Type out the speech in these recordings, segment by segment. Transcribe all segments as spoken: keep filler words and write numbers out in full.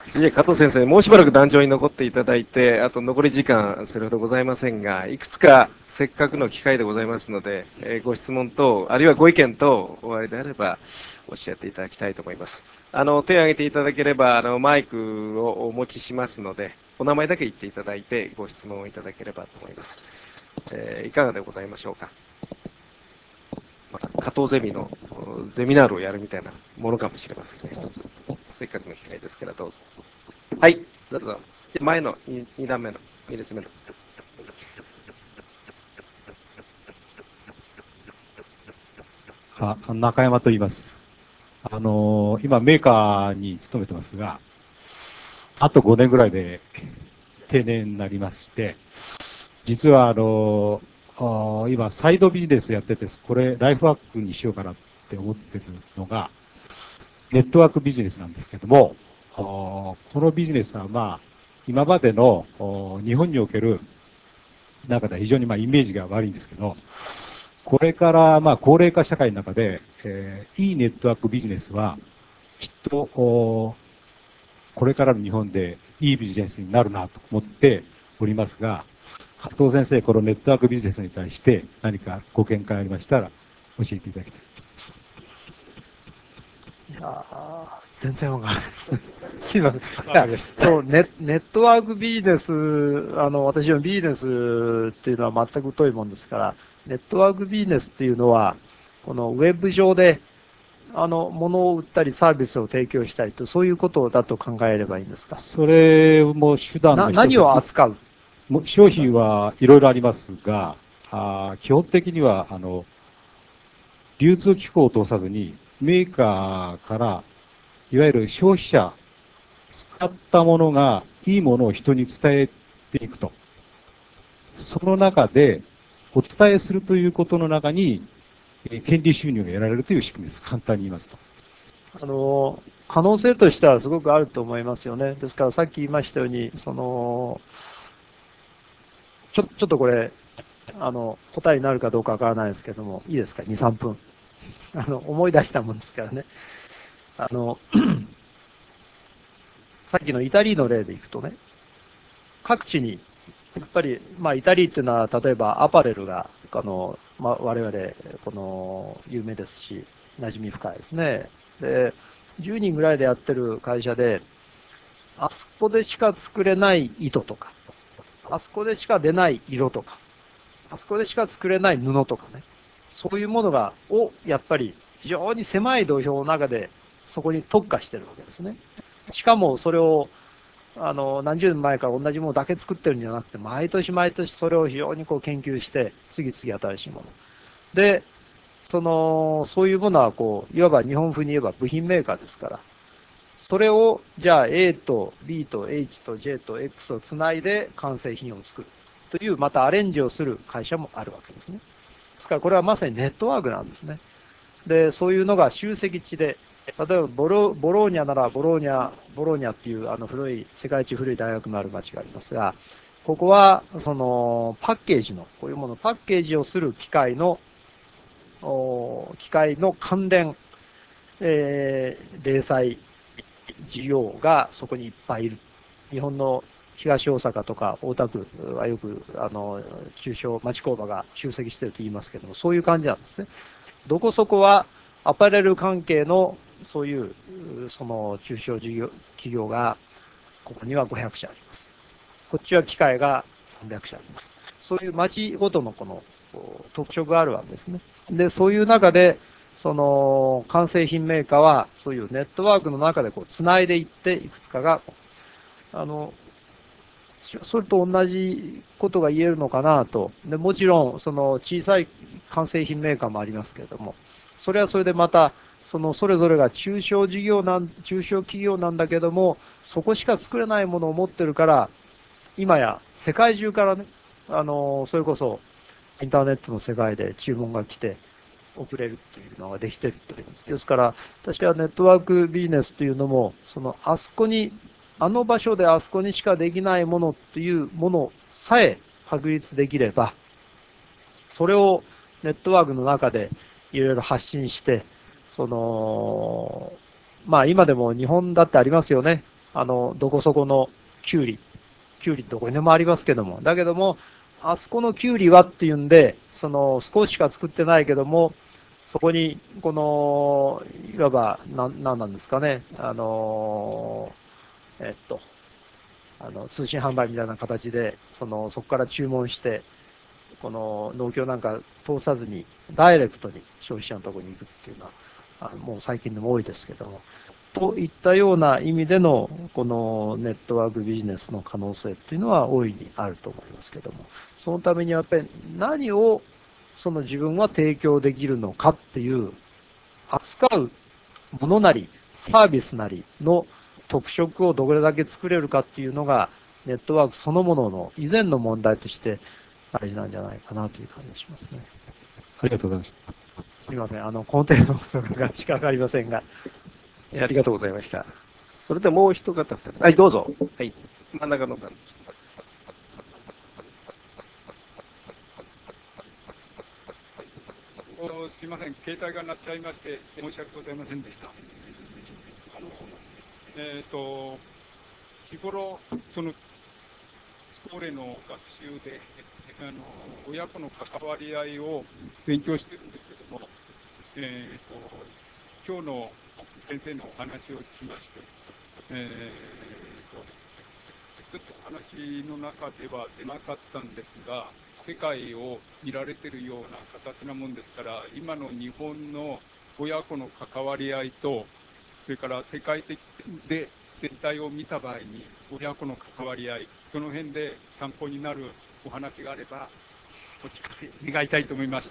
それで加藤先生、もうしばらく壇上に残っていただいて、あと残り時間、それほどございませんが、いくつかせっかくの機会でございますので、えーご質問等、あるいはご意見等、おありであれば、おっしゃっていただきたいと思います。あの、手を挙げていただければ、あの、マイクをお持ちしますので、お名前だけ言っていただいて、ご質問をいただければと思います。えーいかがでございましょうか。また、加藤ゼミのゼミナールをやるみたいなものかもしれませんね、一つ。せっかくの機会ですから、どうぞ。はい、どうぞ。じゃ前の 2, 2段目の、に列目の。 あ、中山と言います。あのー今メーカーに勤めてますが、あとごねんぐらいで定年になりまして、実はあのーあ今サイドビジネスやってて、これライフワークにしようかなって思ってるのが、ネットワークビジネスなんですけども、このビジネスはまあ、今までの日本における中では非常にまあイメージが悪いんですけど、これからまあ高齢化社会の中で、えー、いいネットワークビジネスはきっとこれからの日本でいいビジネスになるなと思っておりますが、加藤先生、このネットワークビジネスに対して何かご見解ありましたら教えていただきたい。 いや全然わからないです。すいません。いや、 わかりました。 そうネ、ネットワークビジネス、あの、私のビジネスっていうのは全く疎いもんですから、ネットワークビジネスっていうのは、このウェブ上で、あの、物を売ったりサービスを提供したりと、そういうことだと考えればいいんですか。 それも手段な、 の一つ、 何を扱う。 商品はいろいろありますが、あ基本的にはあの流通機構を通さずにメーカーからいわゆる消費者使ったものがいいものを人に伝えていくと。その中でお伝えするということの中に権利収入が得られるという仕組みです。簡単に言いますと。 あの、可能性としてはすごくあると思いますよね。ですからさっき言いましたように、その、ちょ、ちょっとこれ、あの、答えになるかどうかわからないですけども、いいですか、に、さんぷん。あの、思い出したもんですからね。あの、さっきのイタリーの例でいくとね、各地に、やっぱり、まあ、イタリーっていうのは、例えばアパレルが、あの、まあ、我々、この、有名ですし、馴染み深いですね。で、じゅうにんぐらいでやってる会社で、あそこでしか作れない糸とか、あそこでしか出ない色とか、あそこでしか作れない布とかね、そういうものが、を、やっぱり非常に狭い土俵の中で、そこに特化してるわけですね。しかもそれを、あの、何十年前から同じものだけ作ってるんじゃなくて、毎年毎年それを非常にこう研究して、次々新しいもの。で、その、そういうものはこう、いわば日本風に言えば部品メーカーですから、それを、じゃあ A と B と H と J と X をつないで完成品を作るという、またアレンジをする会社もあるわけですね。ですからこれはまさにネットワークなんですね。で、そういうのが集積地で、例えばボロボローニャならボローニャ、ボローニャっていうあの古い、世界一古い大学のある町がありますが、ここはそのパッケージの、こういうもの、パッケージをする機械の、機械の関連、えー、零細事業がそこにいっぱいいる。日本の東大阪とか大田区はよく、あの、中小町工場が集積していると言いますけども、そういう感じなんですね。どこそこはアパレル関係のそういう、その中小事業、企業が、ここにはごひゃく社あります。こっちは機械がさんびゃく社あります。そういう町ごとのこの特色があるわけですね。で、そういう中で、その完成品メーカーはそういうネットワークの中でこう繋いでいって、いくつかが、あの、それと同じことが言えるのかなと。でもちろん、その小さい完成品メーカーもありますけれども、それはそれでまた、そのそれぞれが中小事業なん、中小企業なんだけども、そこしか作れないものを持ってるから、今や世界中からね、あの、それこそインターネットの世界で注文が来て送れるというのができているということです。ですから、私はネットワークビジネスというのも、その、あそこに、あの場所であそこにしかできないものっていうものさえ確立できれば、それをネットワークの中でいろいろ発信して、その、まあ今でも日本だってありますよね。 あの、どこそこのキュウリ、キュウリどこにでもありますけども、だけども、あそこのキュウリはっていうんで、その少ししか作ってないけども、そこに、この、いわば、なん、なんなんですかね、あの、えっと、あの、通信販売みたいな形で、その、そこから注文して、この農協なんか通さずに、ダイレクトに消費者のところに行くっていうのは、あのもう最近でも多いですけども、といったような意味での、このネットワークビジネスの可能性っていうのは大いにあると思いますけども、そのためにはやっぱり何をその自分は提供できるのかっていう、扱うものなり、サービスなりの特色をどれだけ作れるかっていうのが、ネットワークそのものの以前の問題として大事なんじゃないかなという感じがしますね。 ありがとうございました。 すみません。あの、この程度のことがしかわかりませんが。 えーありがとうございました。それでもう一方、二人はい、どうぞ。はい。真ん中の方。 おすいません、携帯が鳴っちゃいまして、申し訳ございませんでした。あのえーと、日頃、そのスコーレの学習で、あの親子の関わり合いを勉強してるんですけども、えーと、今日の先生のお話を聞きまして、えーと、ちょっとお話の中では出なかったんですが、世界を見られてるような形なもんですから、今の日本の親子の関わり合いと、それから世界的で全体を見た場合に、親子の関わり合い、その辺で参考になるお話があれば、お聞かせ願いたいと思いまして。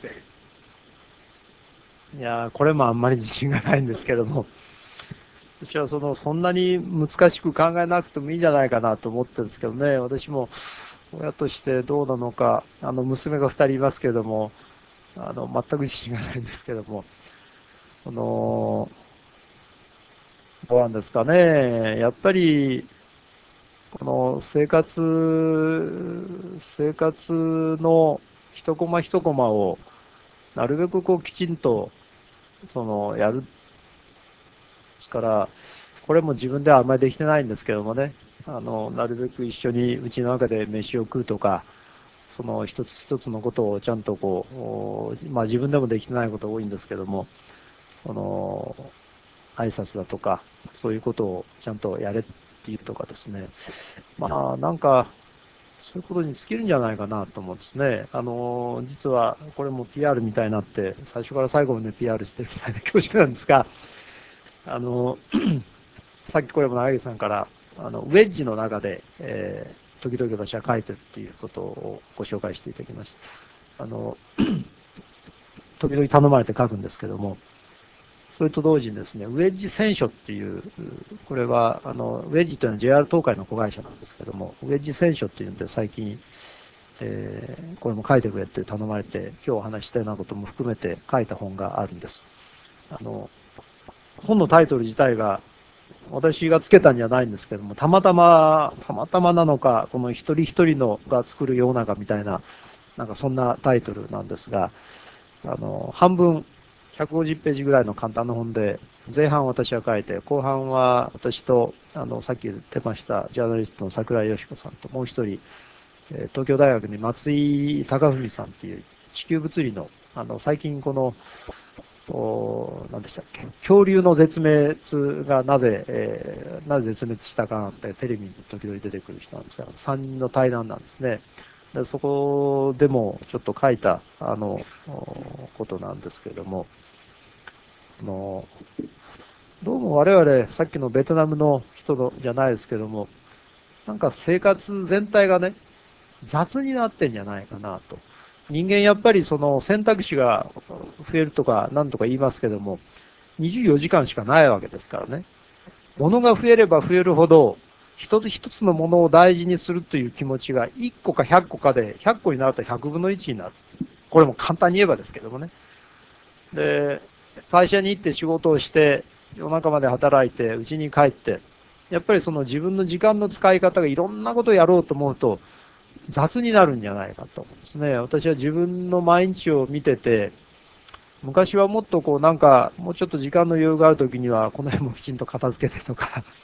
いやー、これもあんまり自信がないんですけども、私はその、そんなに難しく考えなくてもいいんじゃないかなと思ってるんですけどね、私も親としてどうなのか、あの、娘が二人いますけども、あの、全く自信がないんですけども、あの、どうなんですかね、やっぱり、この生活、生活の一コマ一コマを、なるべくこうきちんと、その、やる。ですから、これも自分ではあんまりできてないんですけどもね、あの、なるべく一緒にうちの中で飯を食うとか、その一つ一つのことをちゃんとこう、まあ自分でもできてないこと多いんですけども、その、挨拶だとか、そういうことをちゃんとやれっていうとかですね。まあなんか、そういうことに尽きるんじゃないかなと思うんですね。あの、実はこれも ピーアール みたいになって、最初から最後まで ピーアール してるみたいな恐縮なんですが、あの、さっきこれも長木さんから、あの、ウェッジの中で、えー、時々私は書いてるっていうことをご紹介していただきました。あの、時々頼まれて書くんですけども、それと同時にですね、ウェッジ選書っていう、これは、あの、ウェッジというのは ジェイアール 東海の子会社なんですけども、ウェッジ選書っていうんで最近、えー、これも書いてくれって頼まれて、今日お話ししたようなことも含めて書いた本があるんです。あの、本のタイトル自体が、私がつけたんじゃないんですけども、たまたま、たまたまなのか、この一人一人のが作る世の中みたいな、なんかそんなタイトルなんですが、あの、半分、ひゃくごじゅうページぐらいの簡単な本で、前半私は書いて、後半は私と、あの、さっき言ってました、ジャーナリストの桜井よし子さんと、もう一人、東京大学に松井隆文さんっていう地球物理の、あの、最近この、何でしたっけ、恐竜の絶滅がなぜ、えー、なぜ絶滅したかなんてテレビに時々出てくる人なんですが、さんにんの対談なんですね。でそこでもちょっと書いた、あの、ことなんですけれども、あの、どうも我々、さっきのベトナムの人のじゃないですけども、なんか生活全体がね、雑になってんじゃないかなと。人間やっぱりその選択肢が増えるとか何とか言いますけども、にじゅうよじかんしかないわけですからね。物が増えれば増えるほど、一つ一つのものを大事にするという気持ちがいっこかひゃっこかで、ひゃっこになるとひゃくぶんのいちになる。これも簡単に言えばですけどもね。で、会社に行って仕事をして、夜中まで働いて、家に帰って、やっぱりその自分の時間の使い方がいろんなことをやろうと思うと、雑になるんじゃないかと思うんですね。私は自分の毎日を見てて、昔はもっとこうなんか、もうちょっと時間の余裕があるときには、この辺もきちんと片付けてとか、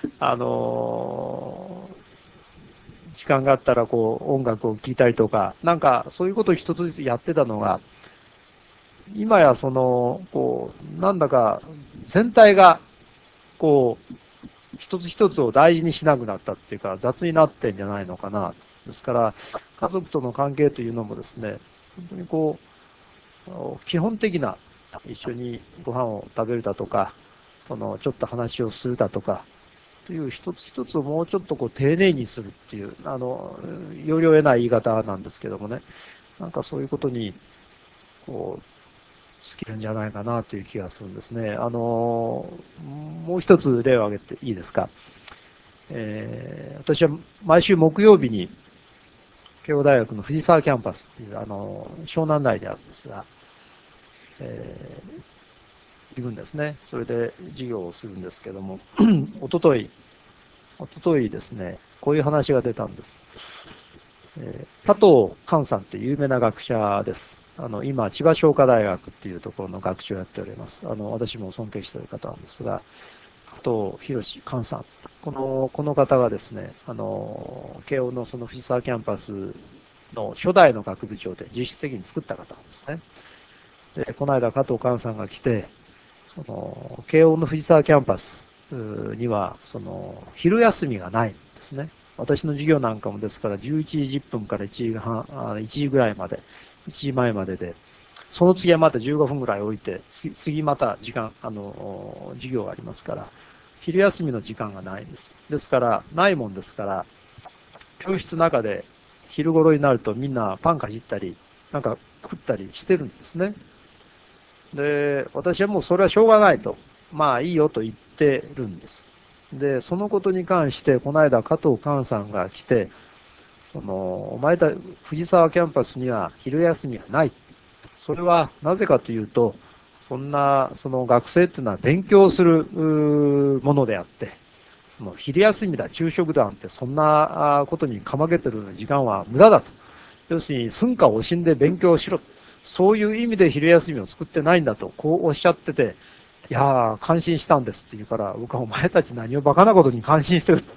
あのー時間があったらこう音楽を聴いたりとか、なんかそういうことを一つずつやってたのが、今やその、こう、なんだか全体が、こう、一つ一つを大事にしなくなったっていうか、雑になってんじゃないのかな。ですから、家族との関係というのもですね、本当にこう、基本的な、一緒にご飯を食べるだとか、その、ちょっと話をするだとか、という一つ一つをもうちょっとこう丁寧にするっていう、あの、要領得ない言い方なんですけどもね、なんかそういうことに、こう、尽きるんじゃないかなという気がするんですね。あの、もう一つ例を挙げていいですか。えー、私は毎週木曜日に慶応大学の藤沢キャンパスっていう、あの、湘南内であるんですが、えー、行くんですね。それで授業をするんですけども、おととい、おとといですね、こういう話が出たんです。えー、加藤寛さんっていう有名な学者です。あの、今、千葉商科大学っていうところの学長をやっております。あの、私も尊敬している方なんですが、加藤博寛さん。この、この方がですね、あの、慶応のその藤沢キャンパスの初代の学部長で実質的に作った方なんですね。で、この間加藤寛さんが来て、その、慶応の藤沢キャンパスには、その、昼休みがないんですね。私の授業なんかもですからじゅういちじじゅっぷんからいちじはん、いちじぐらいまで、いちじまえまでで、その次はまたじゅうごふんぐらい置いて、次また時間、あの、授業がありますから、昼休みの時間がないんです。ですから、ないもんですから、教室の中で昼頃になるとみんなパンかじったり、なんか食ったりしてるんですね。で、私はもうそれはしょうがないと。まあいいよと言ってるんです。で、そのことに関して、この間加藤寛さんが来て、その、お前た藤沢キャンパスには昼休みがない。それはなぜかというと、そんな、その学生っていうのは勉強するものであって、その昼休みだ、昼食だなんて、そんなことにかまけてる時間は無駄だと。要するに、寸暇を惜しんで勉強しろ。そういう意味で昼休みを作ってないんだと、こうおっしゃってて、いやー、感心したんですって言うから、僕はお前たち何をバカなことに感心してる。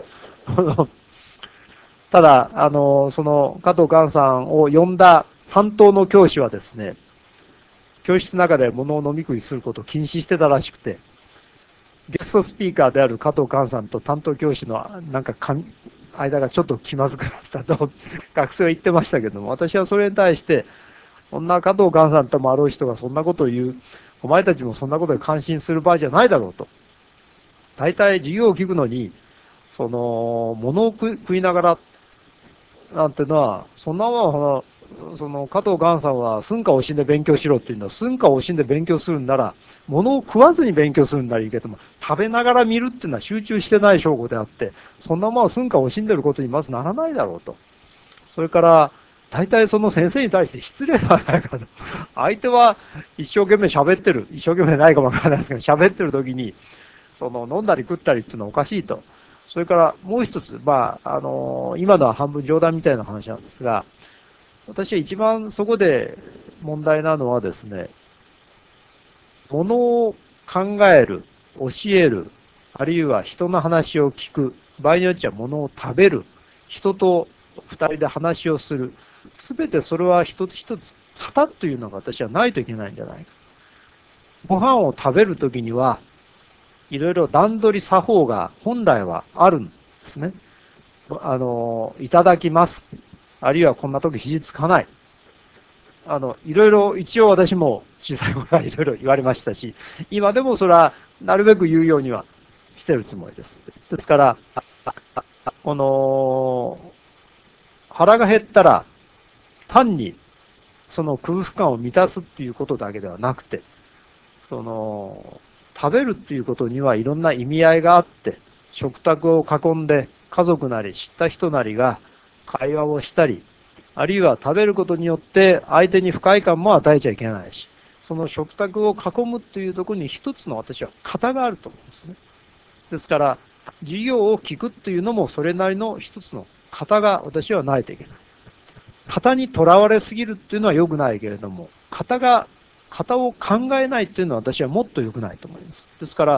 ただ、あの、その加藤寛さんを呼んだ担当の教師はですね、教室の中で物を飲み食いすることを禁止してたらしくて、ゲストスピーカーである加藤寛さんと担当教師のなんかか間がちょっと気まずくなったと学生は言ってましたけども、私はそれに対して、そんな加藤寛さんともあろう人がそんなことを言う、お前たちもそんなことで感心する場合じゃないだろうと。大体授業を聞くのに、その、物を食いながら、なんてのは、そんなもん、その、加藤寛さんは寸暇を惜しんで勉強しろっていうのは、寸暇を惜しんで勉強するんなら、物を食わずに勉強するんならいいけども、食べながら見るっていうのは集中してない証拠であって、そんなもんは寸暇を惜しんでることにまずならないだろうと。それから、大体その先生に対して失礼ではないかと。相手は一生懸命喋ってる。一生懸命ないかもわからないですけど、喋ってる時に、その飲んだり食ったりっていうのはおかしいと。それからもう一つ、まあ、あの、今のは半分冗談みたいな話なんですが、私は一番そこで問題なのはですね、ものを考える、教える、あるいは人の話を聞く、場合によってはものを食べる、人と二人で話をする、すべてそれは一つ一つ型というのが私はないといけないんじゃないか。ご飯を食べるときには、いろいろ段取り作法が本来はあるんですね。あの、いただきます。あるいはこんな時肘つかない。あの、いろいろ一応私も小さい頃はいろいろ言われましたし、今でもそれはなるべく言うようにはしてるつもりです。ですから、この、腹が減ったら単にその空腹感を満たすっていうことだけではなくて、その、食べるっていうことにはいろんな意味合いがあって、食卓を囲んで家族なり知った人なりが会話をしたり、あるいは食べることによって相手に不快感も与えちゃいけないし、その食卓を囲むっていうところに一つの私は型があると思うんですね。ですから、授業を聞くっていうのもそれなりの一つの型が私はないといけない。型にとらわれすぎるっていうのは良くないけれども、型が、型を考えないっていうのは私はもっと良くないと思います。ですから、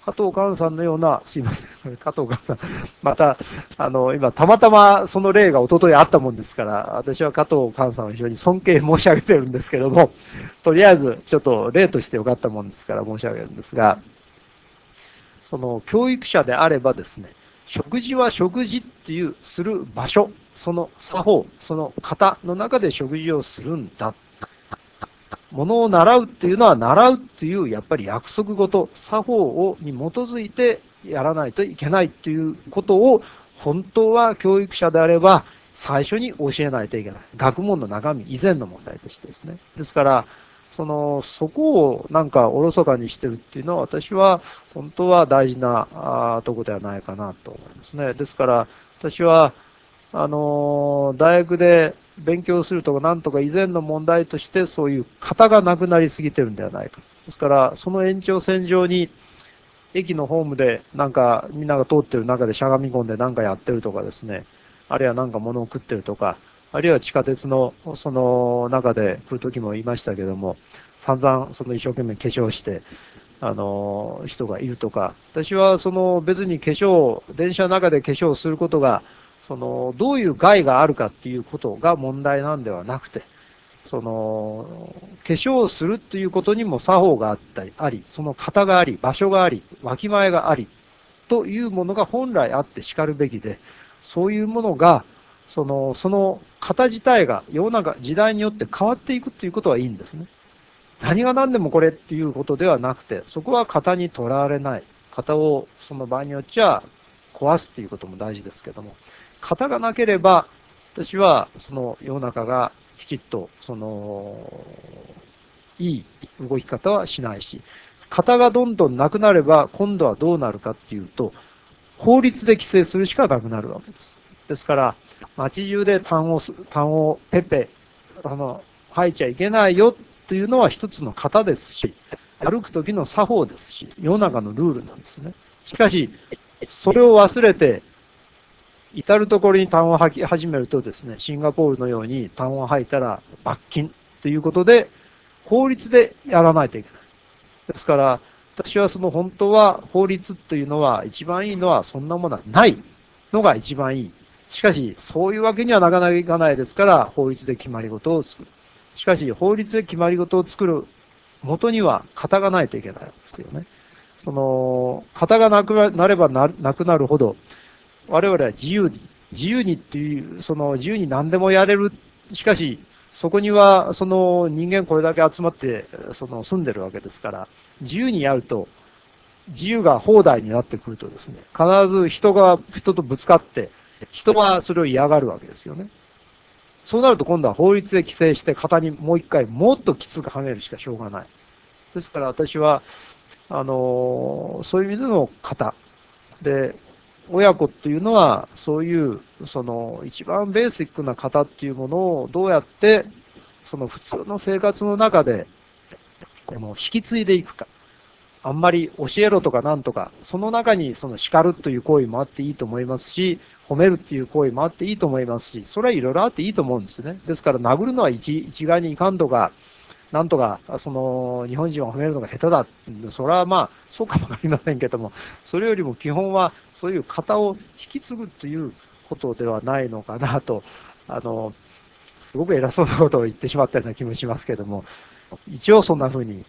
加藤寛さんのような、すいません、加藤寛さん、また、あの、今、たまたまその例が一昨日あったもんですから、私は加藤寛さんを非常に尊敬申し上げてるんですけども、とりあえず、ちょっと例としてよかったもんですから申し上げるんですが、その、教育者であればですね、食事は食事っていう、する場所、その作法、その型の中で食事をするんだ。ものを習うっていうのは、習うっていうやっぱり約束事、作法をに基づいてやらないといけないっていうことを、本当は教育者であれば最初に教えないといけない。学問の中身以前の問題としてですね。ですから、その、そこをなんかおろそかにしてるっていうのは、私は本当は大事なあとこではないかなと思いますね。ですから、私は、あの、大学で勉強するとかなんとか以前の問題としてそういう型がなくなりすぎてるんではないか。ですから、その延長線上に駅のホームでなんかみんなが通ってる中でしゃがみ込んでなんかやってるとかですね、あるいはなんか物を食ってるとか、あるいは地下鉄のその中で来る時も言いましたけども、散々その一生懸命化粧して、あの、人がいるとか、私はその別に化粧、電車の中で化粧することが、その、どういう害があるかっていうことが問題なんではなくて、その、化粧をするっていうことにも作法があったり、あり、その型があり、場所があり、わきまえがあり、というものが本来あって叱るべきで、そういうものが、その、その型自体が世の中、時代によって変わっていくっていうことはいいんですね。何が何でもこれっていうことではなくて、そこは型にとらわれない。型をその場合によっちゃ壊すっていうことも大事ですけども、型がなければ、私はその世の中がきちっと、その、いい動き方はしないし、型がどんどんなくなれば、今度はどうなるかっていうと、法律で規制するしかなくなるわけです。ですから、街中で痰を、痰をペペ、あの、吐いちゃいけないよというのは一つの型ですし、歩く時の作法ですし、世の中のルールなんですね。しかし、それを忘れて、至るところに痰を吐き始めるとですね、シンガポールのように痰を吐いたら罰金ということで、法律でやらないといけない。ですから、私はその本当は法律というのは一番いいのはそんなものはないのが一番いい。しかし、そういうわけにはなかなかいかないですから、法律で決まり事を作る。しかし、法律で決まり事を作る元には型がないといけないわけですよね。その、型がなくなればなくなるほど、我々は自由に、自由にっていう、その自由に何でもやれる。しかし、そこには、その人間これだけ集まって、その住んでるわけですから、自由にやると、自由が放題になってくるとですね、必ず人が人とぶつかって、人はそれを嫌がるわけですよね。そうなると今度は法律で規制して型にもう一回もっときつくはめるしかしょうがない。ですから私は、あの、そういう意味での型。で、親子っていうのは、そういう、その、一番ベーシックな型っていうものをどうやって、その普通の生活の中で、この引き継いでいくか。あんまり教えろとかなんとか、その中にその叱るという行為もあっていいと思いますし、褒めるっていう行為もあっていいと思いますし、それはいろいろあっていいと思うんですね。ですから殴るのは一一概にいかんとか、なんとか、その、日本人は褒めるのが下手だ。それはまあ、そうかもわかりませんけども、それよりも基本は、そういう型を引き継ぐということではないのかなと、あの、すごく偉そうなことを言ってしまったような気もしますけども、一応そんな風に。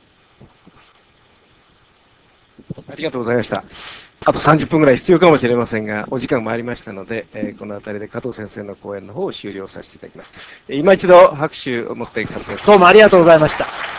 ありがとうございました。あとさんじゅっぷんぐらい必要かもしれませんが、お時間もありましたので、えーこの辺りで加藤先生の講演の方を終了させていただきます。今一度拍手を持って加藤先生。 どうもありがとうございました。